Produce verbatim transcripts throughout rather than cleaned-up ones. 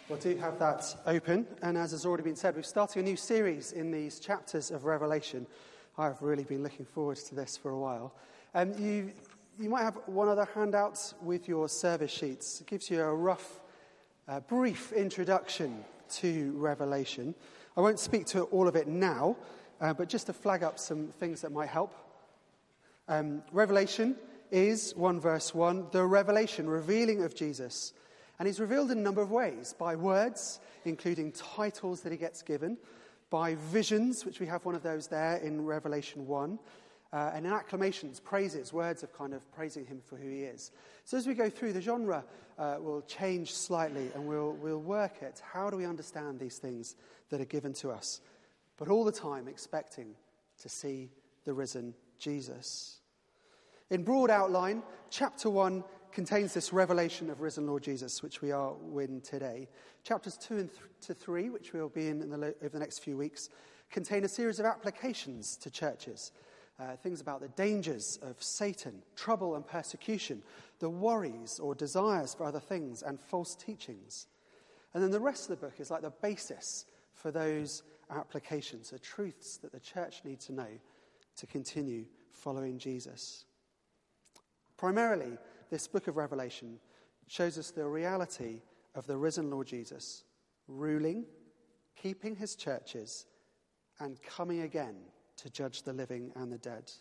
Well, do have that open. And as has already been said, we're starting a new series in these chapters of Revelation. I've really been looking forward to this for a while. And um, you you might have one other handout with your service sheets. It gives you a rough, uh, brief introduction to Revelation. I won't speak to all of it now, uh, but just to flag up some things that might help. Um, Revelation is, one verse one, the revelation, revealing of Jesus. And he's revealed in a number of ways, by words, including titles that he gets given, by visions, which we have one of those there in Revelation one, uh, and in acclamations, praises, words of kind of praising him for who he is. So as we go through, the genre uh, will change slightly, and we'll, we'll work at how do we understand these things that are given to us, but all the time expecting to see the risen Jesus. In broad outline, chapter one contains this revelation of risen Lord Jesus, which we are in today. Chapters two and th- to three, which we'll be in, in the lo- over the next few weeks, contain a series of applications to churches. Uh, things about the dangers of Satan, trouble and persecution, the worries or desires for other things, and false teachings. And then the rest of the book is like the basis for those applications, the truths that the church needs to know to continue following Jesus. Primarily, this book of Revelation shows us the reality of the risen Lord Jesus ruling, keeping his churches, and coming again to judge the living and the dead.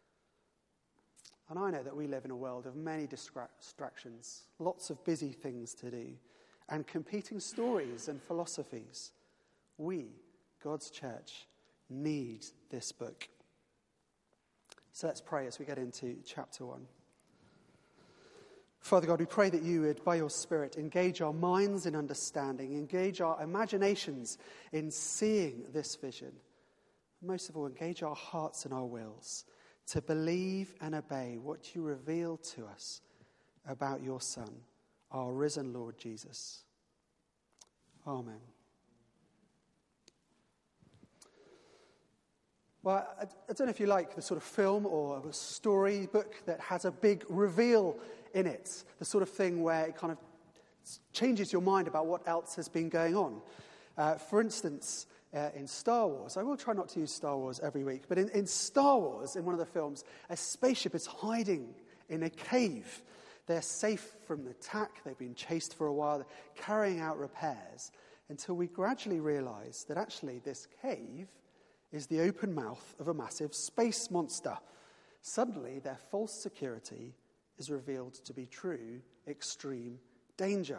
And I know that we live in a world of many distractions, lots of busy things to do, and competing stories and philosophies. We, God's church, need this book. So let's pray as we get into chapter one. Father God, we pray that you would, by your Spirit, engage our minds in understanding, engage our imaginations in seeing this vision. Most of all, engage our hearts and our wills to believe and obey what you reveal to us about your Son, our risen Lord Jesus. Amen. Well, I, I don't know if you like the sort of film or a story book that has a big reveal in it, the sort of thing where it kind of changes your mind about what else has been going on. Uh, for instance, uh, in Star Wars, I will try not to use Star Wars every week, but in, in Star Wars, in one of the films, a spaceship is hiding in a cave. They're safe from attack, they've been chased for a while, they're carrying out repairs, until we gradually realize that actually this cave is the open mouth of a massive space monster. Suddenly, their false security is revealed to be true, extreme danger.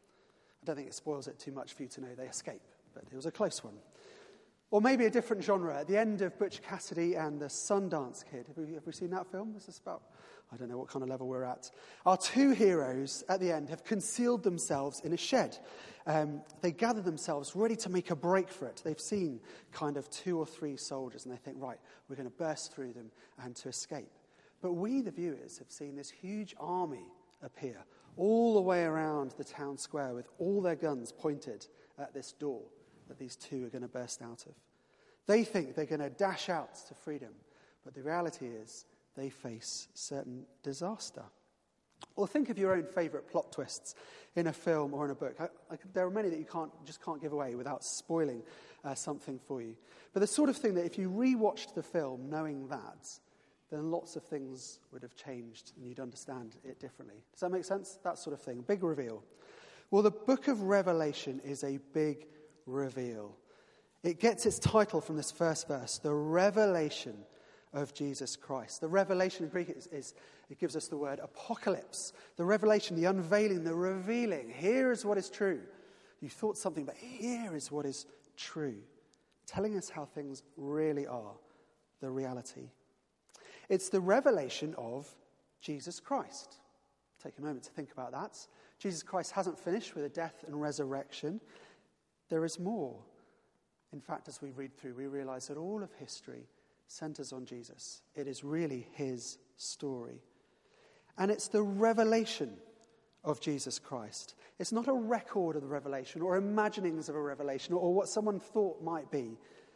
I don't think it spoils it too much for you to know they escape, but it was a close one. Or maybe a different genre. At the end of Butch Cassidy and the Sundance Kid. Have we, have we seen that film? Is this about, I don't know what kind of level we're at. Our two heroes at the end have concealed themselves in a shed. Um, they gather themselves ready to make a break for it. They've seen kind of two or three soldiers and they think, right, we're going to burst through them and to escape. But we, the viewers, have seen this huge army appear all the way around the town square with all their guns pointed at this door that these two are going to burst out of. They think they're going to dash out to freedom, but the reality is they face certain disaster. Or think of your own favourite plot twists in a film or in a book. I, I, there are many that you can't just can't give away without spoiling uh, something for you. But the sort of thing that if you rewatched the film knowing that, then lots of things would have changed and you'd understand it differently. Does that make sense? That sort of thing. Big reveal. Well, the book of Revelation is a big reveal. It gets its title from this first verse, the revelation of Jesus Christ. The revelation in Greek is, is it gives us the word apocalypse. The revelation, the unveiling, the revealing. Here is what is true. You thought something, but here is what is true. Telling us how things really are, the reality. It's the revelation of Jesus Christ. Take a moment to think about that. Jesus Christ hasn't finished with a death and resurrection. There is more. In fact, as we read through, we realize that all of history centers on Jesus. It is really his story. And it's the revelation of Jesus Christ. It's not a record of the revelation or imaginings of a revelation or what someone thought might be.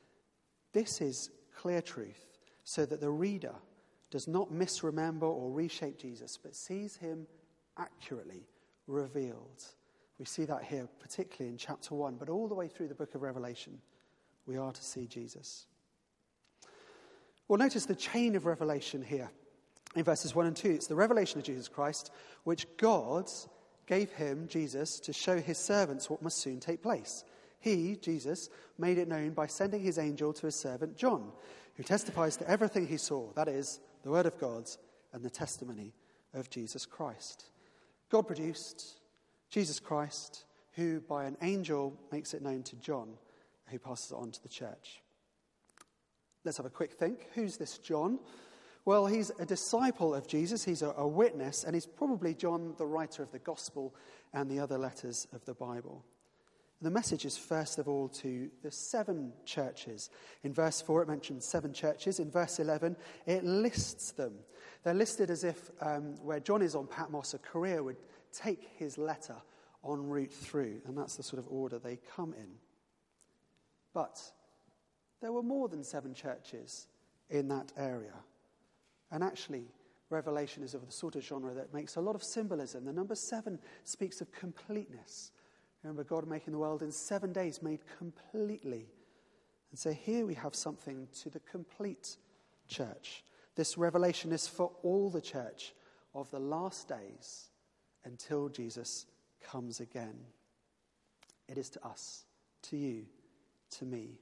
This is clear truth so that the reader does not misremember or reshape Jesus, but sees him accurately revealed. We see that here, particularly in chapter one, but all the way through the book of Revelation, we are to see Jesus. Well, notice the chain of revelation here in verses one and two. It's the revelation of Jesus Christ, which God gave him, Jesus, to show his servants what must soon take place. He, Jesus, made it known by sending his angel to his servant John, who testifies to everything he saw, that is, the word of God and the testimony of Jesus Christ. God produced Jesus Christ, who by an angel makes it known to John, who passes it on to the church. Let's have a quick think. Who's this John? Well, he's a disciple of Jesus. He's a, a witness, and he's probably John, the writer of the gospel and the other letters of the Bible. The message is first of all to the seven churches. In verse four, it mentions seven churches. In verse eleven, it lists them. They're listed as if um, where John is on Patmos, a courier would take his letter en route through, and that's the sort of order they come in. But there were more than seven churches in that area. And actually, Revelation is of the sort of genre that makes a lot of symbolism. The number seven speaks of completeness. Remember, God making the world in seven days, made completely. And so here we have something to the complete church. This revelation is for all the church of the last days until Jesus comes again. It is to us, to you, to me.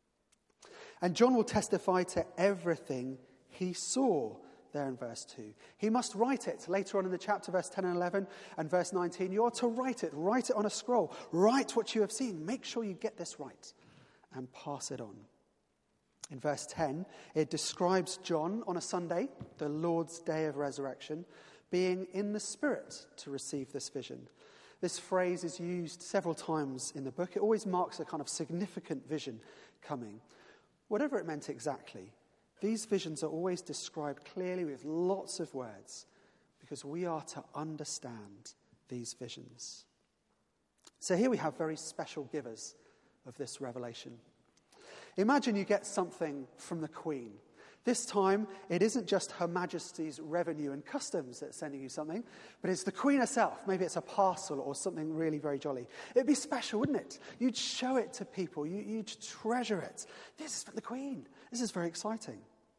And John will testify to everything he saw there in verse two. He must write it later on in the chapter, verse ten and eleven and verse nineteen. You are to write it. Write it on a scroll. Write what you have seen. Make sure you get this right and pass it on. In verse ten, it describes John on a Sunday, the Lord's day of resurrection, being in the Spirit to receive this vision. This phrase is used several times in the book. It always marks a kind of significant vision coming. Whatever it meant exactly, these visions are always described clearly with lots of words because we are to understand these visions. So here we have very special givers of this revelation. Imagine you get something from the Queen. This time, it isn't just Her Majesty's Revenue and Customs that's sending you something, but it's the Queen herself. Maybe it's a parcel or something really very jolly. It'd be special, wouldn't it? You'd show it to people. You, you'd treasure it. This is from the Queen. This is very exciting.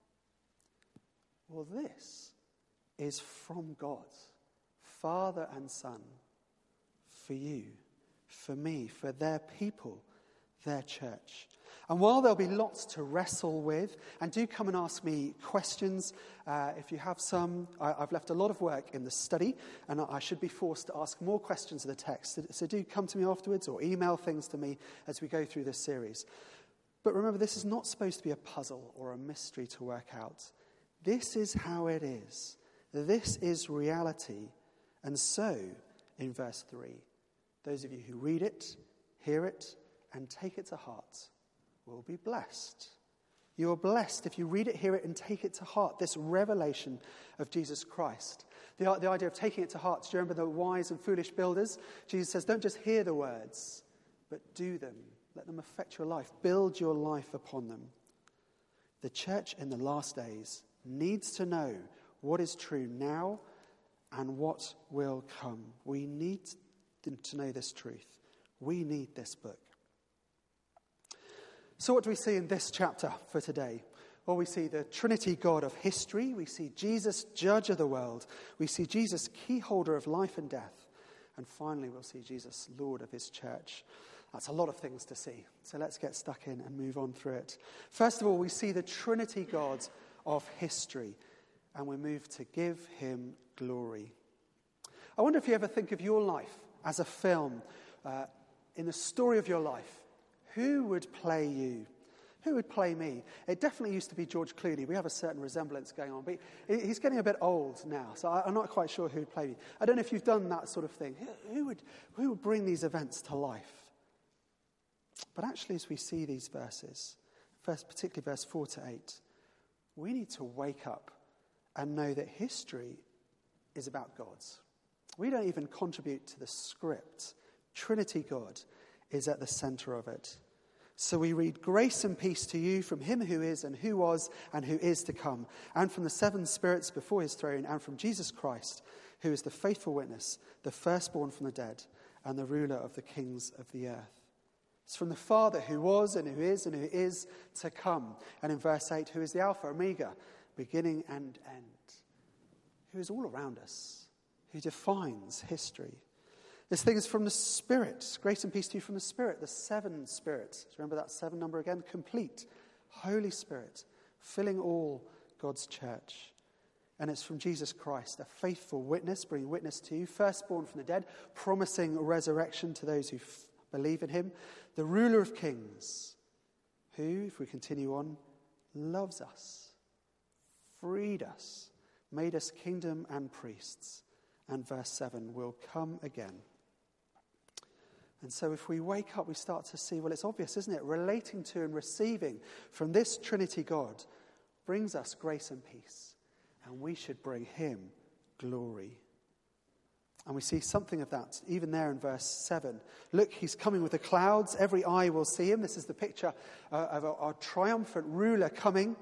Well, this is from God, Father and Son, for you, for me, for their people, their church. And while there'll be lots to wrestle with, and do come and ask me questions uh, if you have some. I, I've left a lot of work in the study, and I should be forced to ask more questions of the text. So, so do come to me afterwards or email things to me as we go through this series. But remember, this is not supposed to be a puzzle or a mystery to work out. This is how it is. This is reality. And so, in verse three, those of you who read it, hear it, and take it to heart will be blessed. You are blessed if you read it, hear it, and take it to heart, this revelation of Jesus Christ. The, the idea of taking it to heart, do you remember the wise and foolish builders? Jesus says, don't just hear the words, but do them. Let them affect your life. Build your life upon them. The church in the last days needs to know what is true now and what will come. We need to know this truth. We need this book. So what do we see in this chapter for today? Well, we see the Trinity God of history. We see Jesus, judge of the world. We see Jesus, key holder of life and death. And finally, we'll see Jesus, Lord of his church. That's a lot of things to see. So let's get stuck in and move on through it. First of all, we see the Trinity God of history. And we move to give him glory. I wonder if you ever think of your life as a film. Uh, in the story of your life, who would play you? Who would play me? It definitely used to be George Clooney. We have a certain resemblance going on. But he's getting a bit old now, so I'm not quite sure who would play me. I don't know if you've done that sort of thing. Who would, who would bring these events to life? But actually, as we see these verses, first, particularly verse four to eight, we need to wake up and know that history is about God's. We don't even contribute to the script. Trinity God is at the center of it. So we read, grace and peace to you from him who is and who was and who is to come, and from the seven spirits before his throne, and from Jesus Christ, who is the faithful witness, the firstborn from the dead, and the ruler of the kings of the earth. It's from the Father who was and who is and who is to come. And in verse eight, who is the Alpha, Omega, beginning and end, who is all around us, who defines history. This thing is from the Spirit. Grace and peace to you from the Spirit, the seven spirits. Remember that seven number again? Complete, Holy Spirit, filling all God's church. And it's from Jesus Christ, a faithful witness, bringing witness to you, firstborn from the dead, promising resurrection to those who f- believe in him, the ruler of kings, who, if we continue on, loves us, freed us, made us kingdom and priests, and verse seven, will come again. And so if we wake up, we start to see, well, it's obvious, isn't it? Relating to and receiving from this Trinity God brings us grace and peace, and we should bring him glory. And we see something of that even there in verse seven. Look, he's coming with the clouds. Every eye will see him. This is the picture uh, of our, our triumphant ruler coming.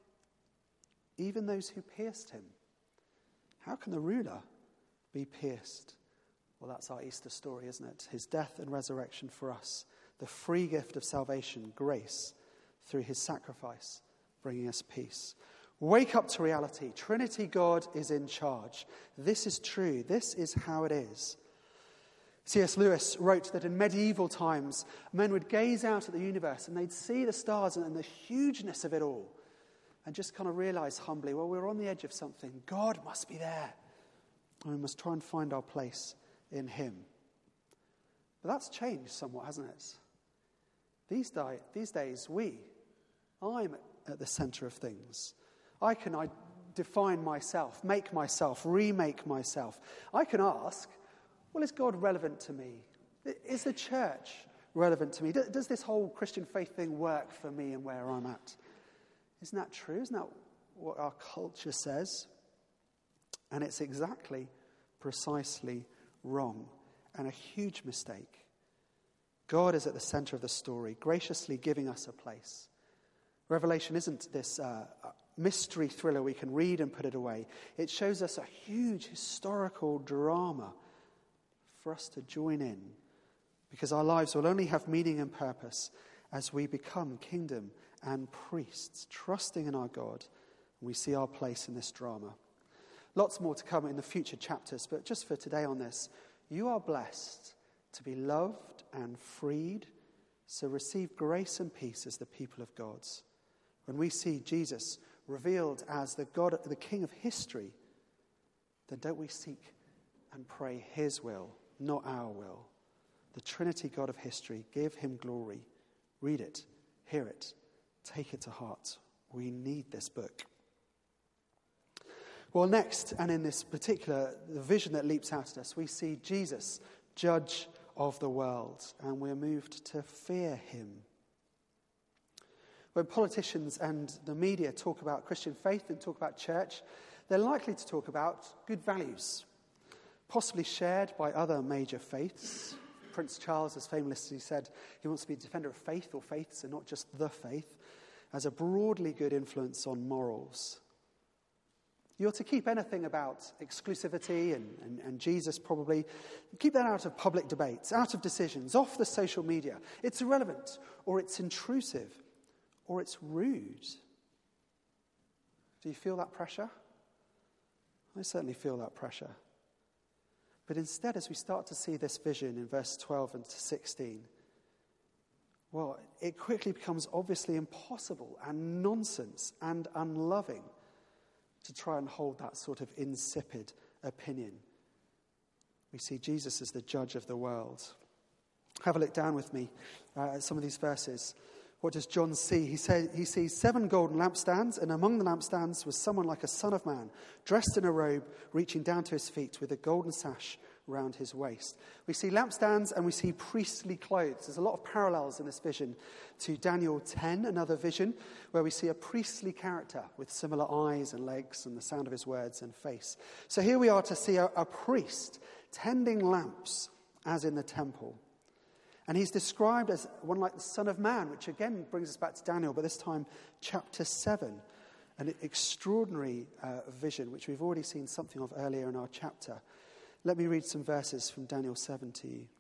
Even those who pierced him. How can the ruler be pierced? Well, that's our Easter story, isn't it? His death and resurrection for us. The free gift of salvation, grace, through his sacrifice, bringing us peace. Wake up to reality. Trinity God is in charge. This is true. This is how it is. C S Lewis wrote that in medieval times, men would gaze out at the universe and they'd see the stars and the hugeness of it all and just kind of realize humbly, well, we're on the edge of something. God must be there. And we must try and find our place in him. But that's changed somewhat, hasn't it? These, di- these days, we, I'm at the center of things. I can I define myself, make myself, remake myself. I can ask, well, is God relevant to me? Is the church relevant to me? Does this whole Christian faith thing work for me and where I'm at? Isn't that true? Isn't that what our culture says? And it's exactly, precisely wrong and a huge mistake. God is at the center of the story, graciously giving us a place. Revelation isn't this uh, mystery thriller we can read and put it away. It shows us a huge historical drama for us to join in, because our lives will only have meaning and purpose as we become kingdom and priests, trusting in our God, and we see our place in this drama. Lots more to come in the future chapters, but just for today on this, you are blessed to be loved and freed, so receive grace and peace as the people of God. When we see Jesus revealed as the God, the King of history, then don't we seek and pray his will, not our will. The Trinity God of history, give him glory. Read it, hear it, take it to heart. We need this book. Well, next, and in this particular, the vision that leaps out at us, we see Jesus, judge of the world, and we're moved to fear him. When politicians and the media talk about Christian faith and talk about church, they're likely to talk about good values, possibly shared by other major faiths. Prince Charles has famously said he wants to be a defender of faith or faiths and not just the faith, as a broadly good influence on morals. You're to keep anything about exclusivity and, and, and Jesus probably, keep that out of public debates, out of decisions, off the social media. It's irrelevant, or it's intrusive, or it's rude. Do you feel that pressure? I certainly feel that pressure. But instead, as we start to see this vision in verse twelve and to sixteen, well, it quickly becomes obviously impossible and nonsense and unloving to try and hold that sort of insipid opinion. We see Jesus as the judge of the world. Have a look down with me uh, at some of these verses. What does John see? He says he sees seven golden lampstands, and among the lampstands was someone like a son of man, dressed in a robe, reaching down to his feet with a golden sash round his waist. We see lampstands and we see priestly clothes. There's a lot of parallels in this vision to Daniel ten, another vision, where we see a priestly character with similar eyes and legs and the sound of his words and face. So here we are to see a, a priest tending lamps as in the temple. And he's described as one like the Son of Man, which again brings us back to Daniel, but this time chapter seven, an extraordinary uh, vision, which we've already seen something of earlier in our chapter. Let me read some verses from Daniel seven to you.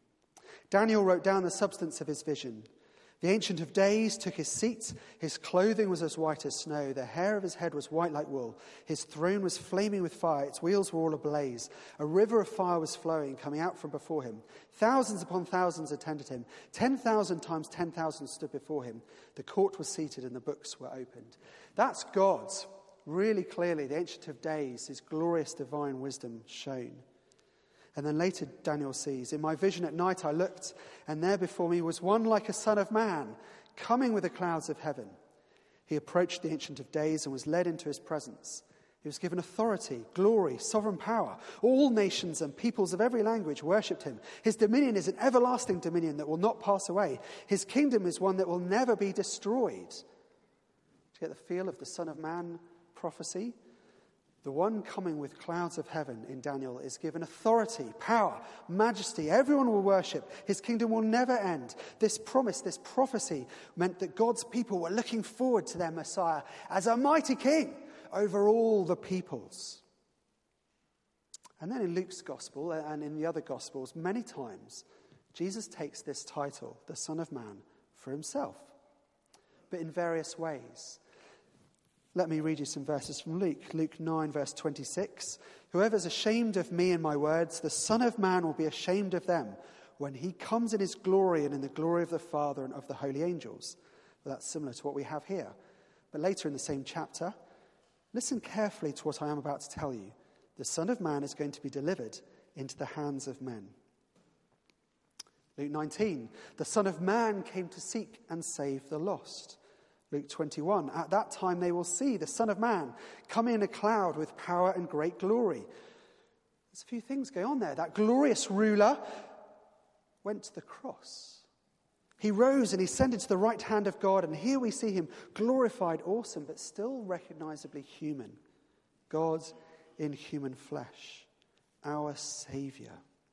Daniel wrote down the substance of his vision. The Ancient of Days took his seat. His clothing was as white as snow. The hair of his head was white like wool. His throne was flaming with fire. Its wheels were all ablaze. A river of fire was flowing, coming out from before him. Thousands upon thousands attended him. Ten thousand times ten thousand stood before him. The court was seated and the books were opened. That's God, really clearly, the Ancient of Days, his glorious divine wisdom shown. And then later Daniel sees, in my vision at night I looked, and there before me was one like a son of man, coming with the clouds of heaven. He approached the Ancient of Days and was led into his presence. He was given authority, glory, sovereign power. All nations and peoples of every language worshipped him. His dominion is an everlasting dominion that will not pass away. His kingdom is one that will never be destroyed. Do you get the feel of the Son of Man prophecy? The one coming with clouds of heaven in Daniel is given authority, power, majesty. Everyone will worship. His kingdom will never end. This promise, this prophecy meant that God's people were looking forward to their Messiah as a mighty king over all the peoples. And then in Luke's gospel and in the other gospels, many times, Jesus takes this title, the Son of Man, for himself, but in various ways. Let me read you some verses from Luke. Luke nine, verse twenty-six. Whoever's ashamed of me and my words, the Son of Man will be ashamed of them when he comes in his glory and in the glory of the Father and of the holy angels. Well, that's similar to what we have here. But later in the same chapter, listen carefully to what I am about to tell you. The Son of Man is going to be delivered into the hands of men. Luke nineteen. The Son of Man came to seek and save the lost. Luke twenty-one, at that time they will see the Son of Man come in a cloud with power and great glory. There's a few things going on there. That glorious ruler went to the cross. He rose and he ascended to the right hand of God, and here we see him glorified, awesome, but still recognizably human. God in human flesh, our Saviour.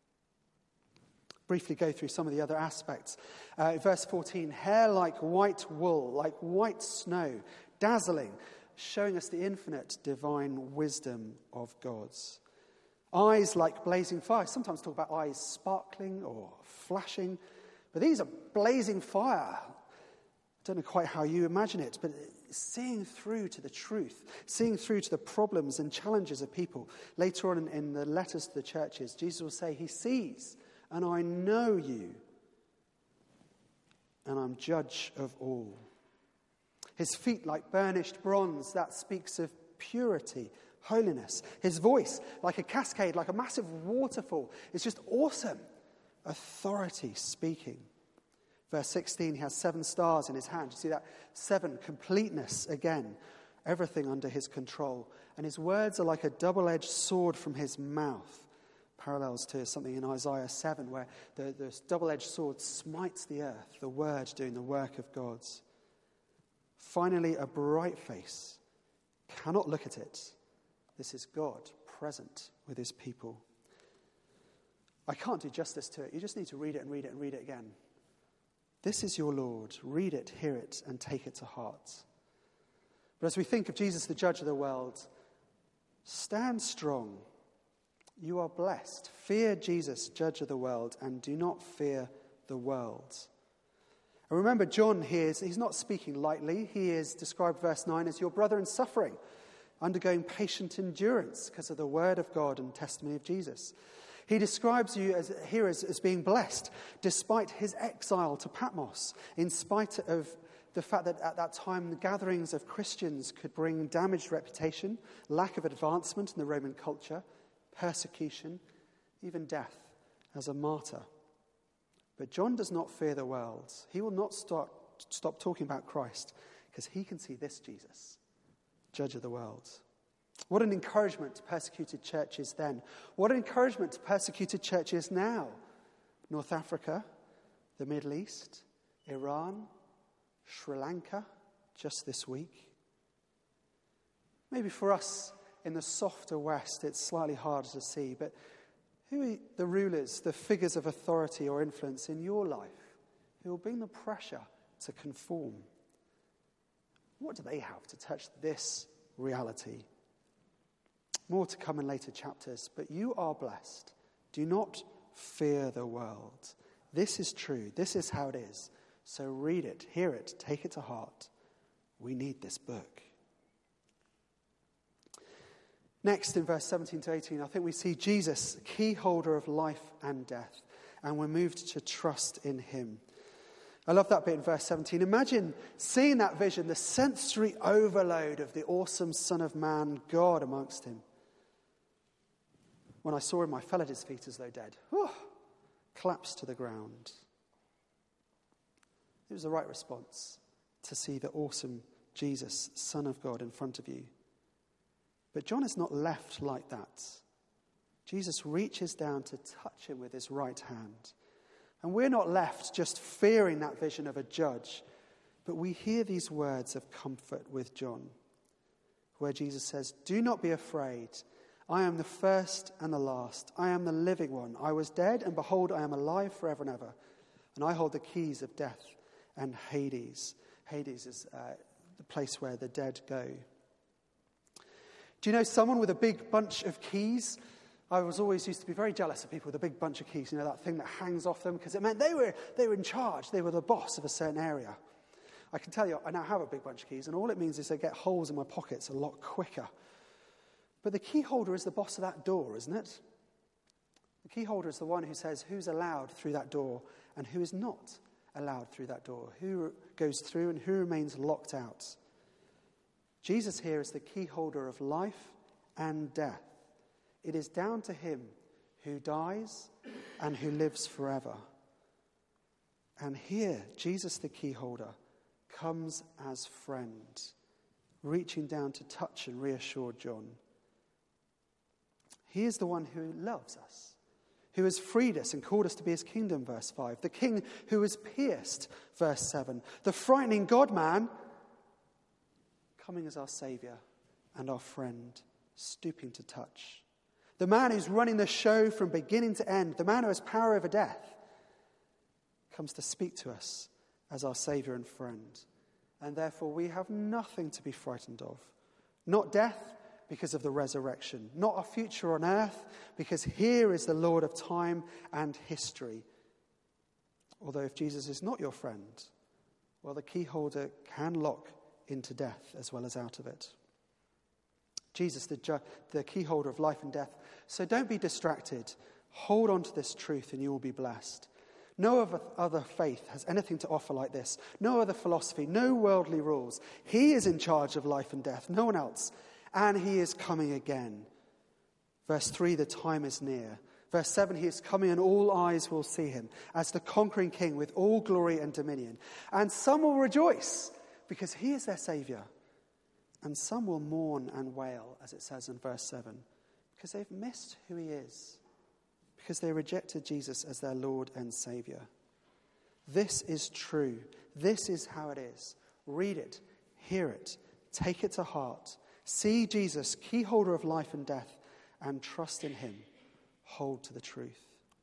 Briefly go through some of the other aspects. Uh, in verse fourteen, hair like white wool, like white snow, dazzling, showing us the infinite divine wisdom of God's. Eyes like blazing fire. Sometimes talk about eyes sparkling or flashing, but these are blazing fire. I don't know quite how you imagine it, but seeing through to the truth, seeing through to the problems and challenges of people. Later on in, in the letters to the churches, Jesus will say he sees, and I know you, and I'm judge of all. His feet like burnished bronze, that speaks of purity, holiness. His voice like a cascade, like a massive waterfall. It's just awesome. Authority speaking. Verse sixteen, he has seven stars in his hand. You see that? Seven, completeness again. Everything under his control. And his words are like a double-edged sword from his mouth. Parallels to something in Isaiah seven, where the, the double-edged sword smites the earth, the word doing the work of God's. Finally, a bright face. Cannot look at it. This is God present with his people. I can't do justice to it. You just need to read it and read it and read it again. This is your Lord. Read it, hear it, and take it to heart. But as we think of Jesus, the judge of the world, stand strong. You are blessed. Fear Jesus, judge of the world, and do not fear the world. And remember, John here, is, he's not speaking lightly. He is described, verse nine, as your brother in suffering, undergoing patient endurance because of the word of God and testimony of Jesus. He describes you as, here as, as being blessed, despite his exile to Patmos, in spite of the fact that at that time the gatherings of Christians could bring damaged reputation, lack of advancement in the Roman culture, persecution, even death as a martyr. But John does not fear the world. He will not stop, stop talking about Christ because he can see this Jesus, judge of the world. What an encouragement to persecuted churches then. What an encouragement to persecuted churches now. North Africa, the Middle East, Iran, Sri Lanka, just this week. Maybe for us in the softer West, it's slightly harder to see, but who are the rulers, the figures of authority or influence in your life who will bring the pressure to conform? What do they have to touch this reality? More to come in later chapters, but you are blessed. Do not fear the world. This is true. This is how it is. So read it, hear it, take it to heart. We need this book. Next, in verse seventeen to eighteen, I think we see Jesus, key holder of life and death, and we're moved to trust in him. I love that bit in verse seventeen. Imagine seeing that vision, the sensory overload of the awesome Son of Man, God amongst him. When I saw him, I fell at his feet as though dead. Whew, collapsed to the ground. It was the right response to see the awesome Jesus, Son of God, in front of you. But John is not left like that. Jesus reaches down to touch him with his right hand. And we're not left just fearing that vision of a judge, but we hear these words of comfort with John, where Jesus says, "Do not be afraid. I am the first and the last. I am the living one. I was dead, and behold, I am alive forever and ever. And I hold the keys of death and Hades." Hades is uh, the place where the dead go. Do you know someone with a big bunch of keys? I was always used to be very jealous of people with a big bunch of keys, you know, that thing that hangs off them, because it meant they were they were in charge. They were the boss of a certain area. I can tell you, I now have a big bunch of keys, and all it means is I get holes in my pockets a lot quicker. But the key holder is the boss of that door, isn't it? The key holder is the one who says who's allowed through that door and who is not allowed through that door, who goes through and who remains locked out. Jesus here is the key holder of life and death. It is down to him who dies and who lives forever. And here, Jesus, the key holder, comes as friend, reaching down to touch and reassure John. He is the one who loves us, who has freed us and called us to be his kingdom, verse five. The king who was pierced, verse seven. The frightening God-man coming as our saviour and our friend, stooping to touch. The man who's running the show from beginning to end, the man who has power over death, comes to speak to us as our saviour and friend. And therefore we have nothing to be frightened of. Not death, because of the resurrection. Not a future on earth, because here is the Lord of time and history. Although if Jesus is not your friend, well, the key holder can lock into death as well as out of it. Jesus, the, ju- the key holder of life and death. So don't be distracted. Hold on to this truth and you will be blessed. No other, other faith has anything to offer like this. No other philosophy, no worldly rules. He is in charge of life and death, no one else. And he is coming again. Verse three, the time is near. Verse seven, he is coming and all eyes will see him as the conquering king with all glory and dominion. And some will rejoice because he is their saviour. And some will mourn and wail, as it says in verse seven, because they've missed who he is, because they rejected Jesus as their Lord and Saviour. This is true. This is how it is. Read it, hear it, take it to heart. See Jesus, key holder of life and death, and trust in him. Hold to the truth.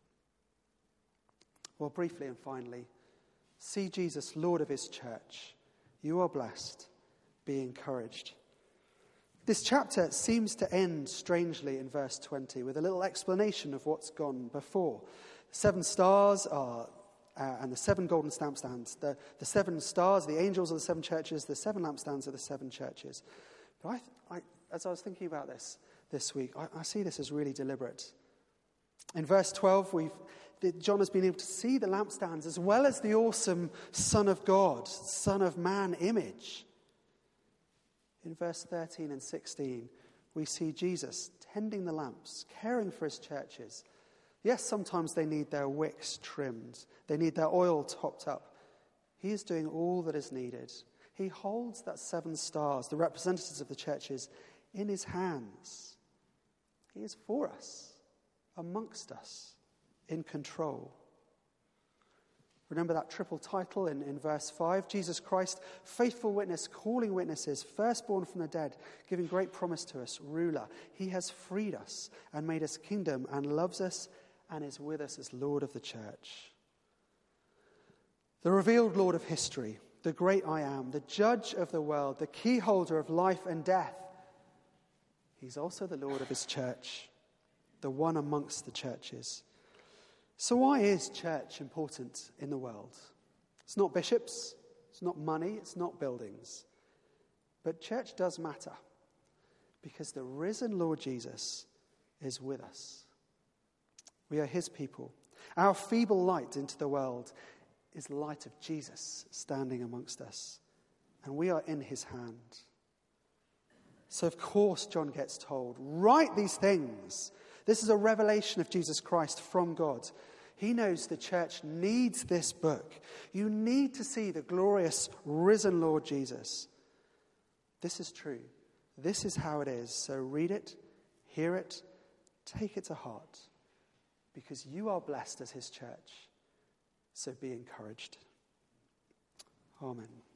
Well, briefly and finally, see Jesus, Lord of his church. You are blessed. Be encouraged. This chapter seems to end strangely in verse twenty with a little explanation of what's gone before. The seven stars are, uh, and the seven golden lampstands. The, the seven stars, the angels are the seven churches. The seven lampstands are the seven churches. But I, I, as I was thinking about this this week, I, I see this as really deliberate. In verse twelve, we've John has been able to see the lampstands as well as the awesome Son of God, Son of Man image. In verse thirteen and sixteen, we see Jesus tending the lamps, caring for his churches. Yes, sometimes they need their wicks trimmed. They need their oil topped up. He is doing all that is needed. He holds that seven stars, the representatives of the churches, in his hands. He is for us, amongst us, in control. Remember that triple title in, in verse five? Jesus Christ, faithful witness, calling witnesses, firstborn from the dead, giving great promise to us, ruler. He has freed us and made us kingdom and loves us and is with us as Lord of the church. The revealed Lord of history, the great I am, the judge of the world, the key holder of life and death. He's also the Lord of his church, the one amongst the churches. So why is church important in the world? It's not bishops, it's not money, it's not buildings. But church does matter because the risen Lord Jesus is with us. We are his people. Our feeble light into the world is the light of Jesus standing amongst us. And we are in his hand. So of course John gets told, write these things. This is a revelation of Jesus Christ from God. He knows the church needs this book. You need to see the glorious risen Lord Jesus. This is true. This is how it is. So read it, hear it, take it to heart. Because you are blessed as his church. So be encouraged. Amen.